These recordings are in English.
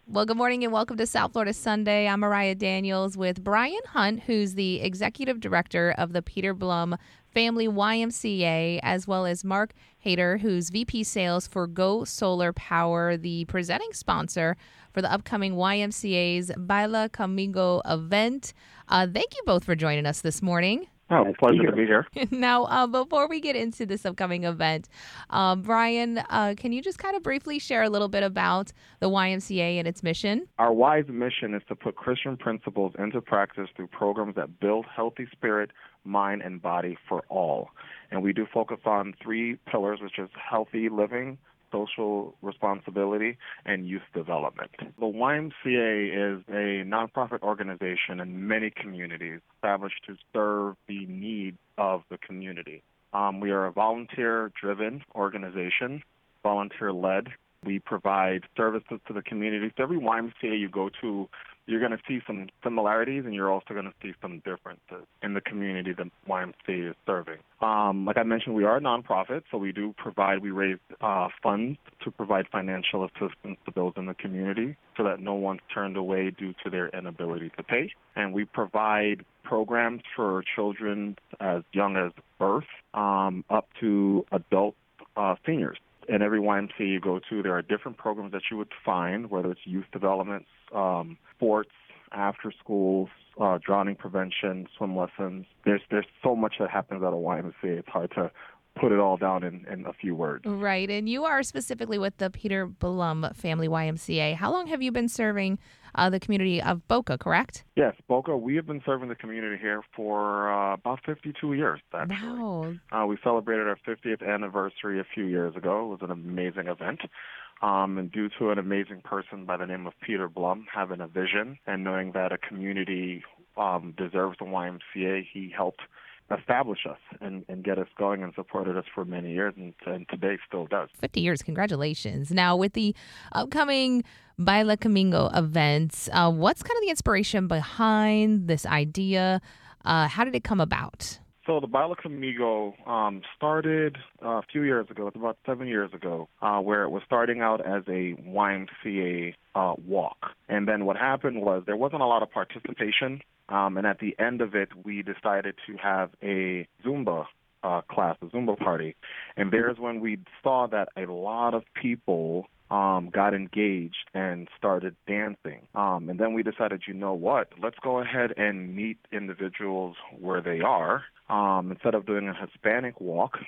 Well, good morning and welcome to South Florida Sunday. I'm Mariah Daniels with Brian Hunt, who's the executive director of the Peter Blum Family YMCA, as well as Mark Hader, who's VP Sales for Go Solar Power, the presenting sponsor for the upcoming YMCA's Baila Conmigo event. Thank you both for joining us this morning. Oh, pleasure to be here. Now, before we get into this upcoming event, Brian, can you just kind of briefly share a little bit about the YMCA and its mission? Our WISE mission is to put Christian principles into practice through programs that build healthy spirit, mind, and body for all. And we do focus on three pillars, which is healthy living, social responsibility, and youth development. The YMCA is a nonprofit organization in many communities established to serve the needs of the community. We are a volunteer-driven organization, volunteer-led. We provide services to the community. So every YMCA you go to, you're going to see some similarities, and you're also going to see some differences in the community the YMCA is serving. Like I mentioned, we are a nonprofit, so we raise funds to provide financial assistance to those in the community so that no one's turned away due to their inability to pay. And we provide programs for children as young as birth up to adult seniors. In every YMCA you go to, there are different programs that you would find, whether it's youth development, sports, after schools, drowning prevention, swim lessons. There's so much that happens at a YMCA. It's hard to put it all down in a few words. Right. And you are specifically with the Peter Blum Family YMCA. How long have you been serving the community of Boca, correct? Yes, Boca, we have been serving the community here for about 52 years, actually. Wow. We celebrated our 50th anniversary a few years ago. It was an amazing event. And due to an amazing person by the name of Peter Blum having a vision and knowing that a community deserves the YMCA, he helped establish us and get us going and supported us for many years, and today still does. 50 years. Congratulations. Now, with the upcoming Baila Conmigo events, what's kind of the inspiration behind this idea? How did it come about? So the Baila Conmigo started a few years ago. It's about 7 years ago, where it was starting out as a YMCA walk. And then what happened was there wasn't a lot of participation. And at the end of it, we decided to have a Zumba class, a Zumba party. And there's when we saw that a lot of people got engaged and started dancing. And then we decided, you know what, let's go ahead and meet individuals where they are. Instead of doing a Hispanic walk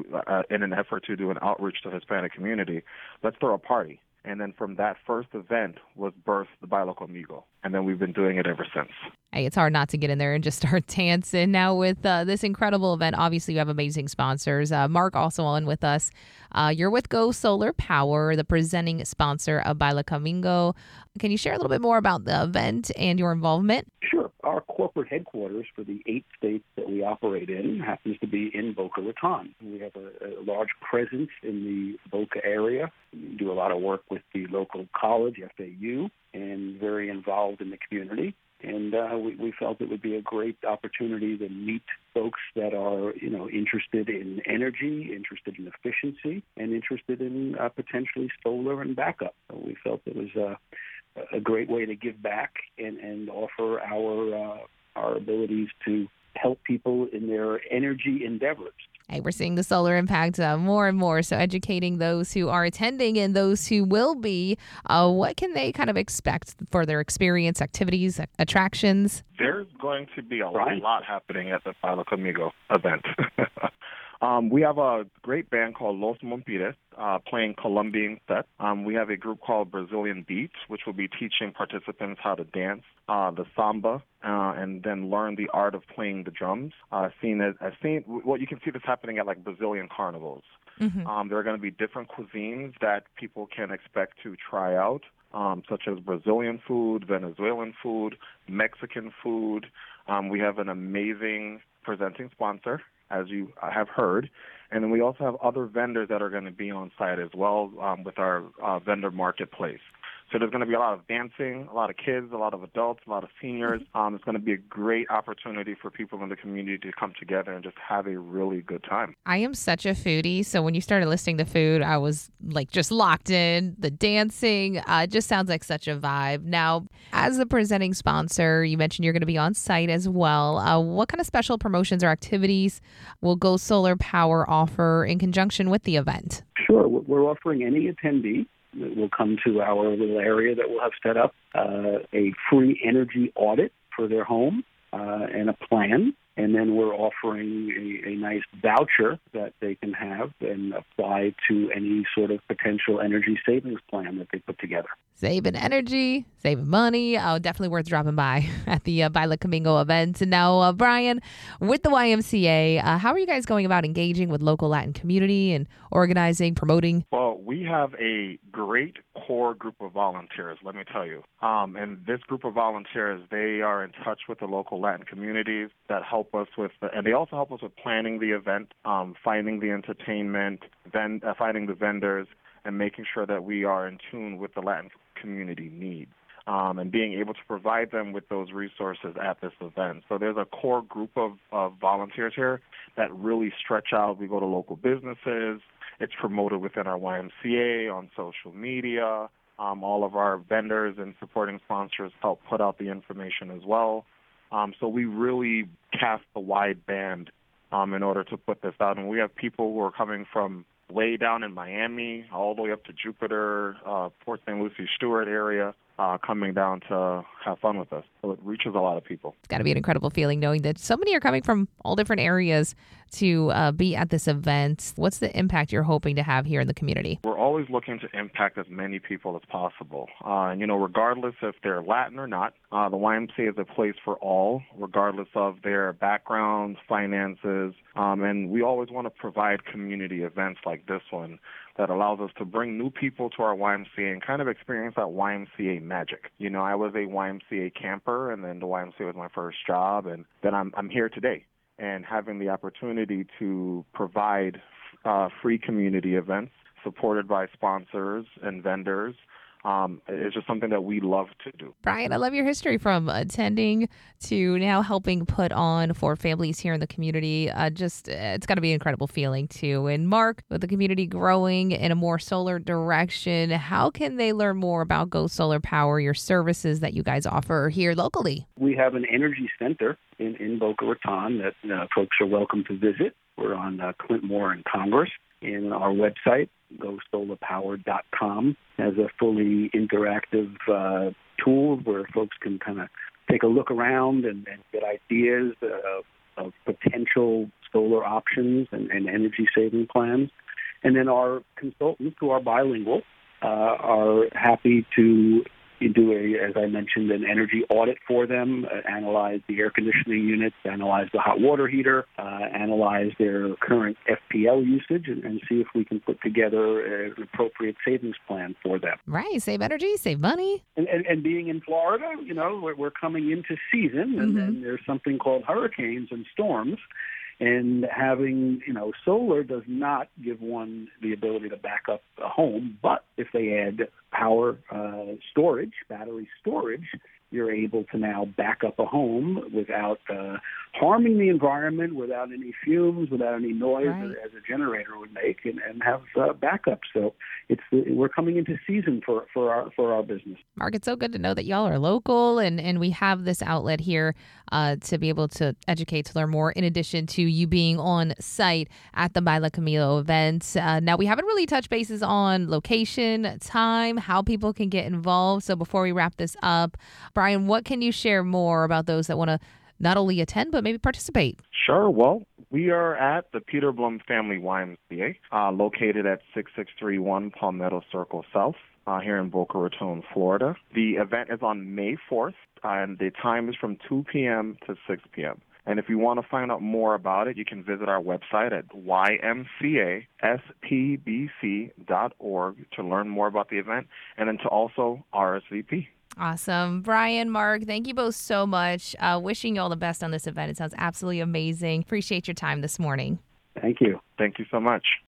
in an effort to do an outreach to the Hispanic community, let's throw a party. And then from that first event was birthed the Baila Conmigo. And then we've been doing it ever since. Hey, it's hard not to get in there and just start dancing. Now with this incredible event, obviously you have amazing sponsors. Mark also on with us. You're with Go Solar Power, the presenting sponsor of Baila Conmigo. Can you share a little bit more about the event and your involvement? Sure. Our corporate headquarters for the 8 states that we operate in happens to be in Boca Raton. We have a large presence in the Boca area. We do a lot of work with the local college, FAU, and very involved in the community. And we felt it would be a great opportunity to meet folks that are, interested in energy, interested in efficiency, and interested in potentially solar and backup. So we felt it was a great way to give back and offer our abilities to help people in their energy endeavors. Hey, we're seeing the solar impact more and more. So educating those who are attending and those who will be, what can they kind of expect for their experience, activities, attractions? There's going to be a lot happening at the Baila Conmigo event. We have a great band called Los Mompires playing Colombian sets. We have a group called Brazilian Beats, which will be teaching participants how to dance the samba and then learn the art of playing the drums. You can see this happening at like Brazilian carnivals. Mm-hmm. There are going to be different cuisines that people can expect to try out, such as Brazilian food, Venezuelan food, Mexican food. We have an amazing presenting sponsor, as you have heard. And then we also have other vendors that are going to be on site as well with our vendor marketplace. So there's going to be a lot of dancing, a lot of kids, a lot of adults, a lot of seniors. It's going to be a great opportunity for people in the community to come together and just have a really good time. I am such a foodie, so when you started listing the food, I was like just locked in. The dancing just sounds like such a vibe. Now, as the presenting sponsor, you mentioned you're going to be on site as well. What kind of special promotions or activities will Go Solar Power offer in conjunction with the event? Sure. We're offering any attendee that will come to our little area that we'll have set up a free energy audit for their home and a plan. And then we're offering a nice voucher that they can have and apply to any sort of potential energy savings plan that they put together. Saving energy, saving money. Definitely worth dropping by at the Baila Camingo event. And now, Brian, with the YMCA, how are you guys going about engaging with local Latin community and organizing, promoting? Well, we have a great core group of volunteers, let me tell you. And this group of volunteers, they are in touch with the local Latin communities that help us with, and they also help us with planning the event, finding the entertainment, finding the vendors, and making sure that we are in tune with the Latin community needs, and being able to provide them with those resources at this event. So there's a core group of volunteers here that really stretch out. We go to local businesses. It's promoted within our YMCA, on social media. All of our vendors and supporting sponsors help put out the information as well. So we really cast a wide band in order to put this out. And we have people who are coming from way down in Miami, all the way up to Jupiter, Port St. Lucie, Stewart area, coming down to have fun with us. So it reaches a lot of people. It's got to be an incredible feeling knowing that so many are coming from all different areas to be at this event. What's the impact you're hoping to have here in the community? We're always looking to impact as many people as possible. Regardless if they're Latin or not, the YMCA is a place for all, regardless of their backgrounds, finances, and we always want to provide community events like this one that allows us to bring new people to our YMCA and kind of experience that YMCA magic. I was a YMCA camper, and then the YMCA was my first job, and then I'm here today. And having the opportunity to provide free community events supported by sponsors and vendors is just something that we love to do. Brian, I love your history from attending to now helping put on for families here in the community. It's got to be an incredible feeling too. And Mark, with the community growing in a more solar direction, how can they learn more about Go Solar Power, your services that you guys offer here locally? We have an energy center in Boca Raton that folks are welcome to visit. We're on Clintmore and Congress. And our website, GoSolarPower.com, has a fully interactive tool where folks can kind of take a look around and get ideas of potential solar options and energy saving plans. And then our consultants, who are bilingual, are happy to do as I mentioned, an energy audit for them, analyze the air conditioning units, analyze the hot water heater, analyze their current FPL usage, and see if we can put together an appropriate savings plan for them. Right. Save energy, save money. And being in Florida, we're coming into season, and there's something called hurricanes and storms. And having, solar does not give one the ability to back up a home, but if they add power storage, battery storage, you're able to now back up a home without harming the environment, without any fumes, without any noise as a generator would make, and have backup. So we're coming into season for our business. Mark, it's so good to know that y'all are local and we have this outlet here to be able to educate, to learn more, in addition to you being on site at the Baila Camingo event. Now, we haven't really touched bases on location, time, how people can get involved. So before we wrap this up, Brian, what can you share more about those that want to not only attend, but maybe participate? Sure. Well, we are at the Peter Blum Family YMCA, located at 6631 Palmetto Circle South, here in Boca Raton, Florida. The event is on May 4th, and the time is from 2 p.m. to 6 p.m. And if you want to find out more about it, you can visit our website at ymcaspbc.org to learn more about the event, and then to also RSVP. Awesome. Brian, Mark, thank you both so much. Wishing you all the best on this event. It sounds absolutely amazing. Appreciate your time this morning. Thank you. Thank you so much.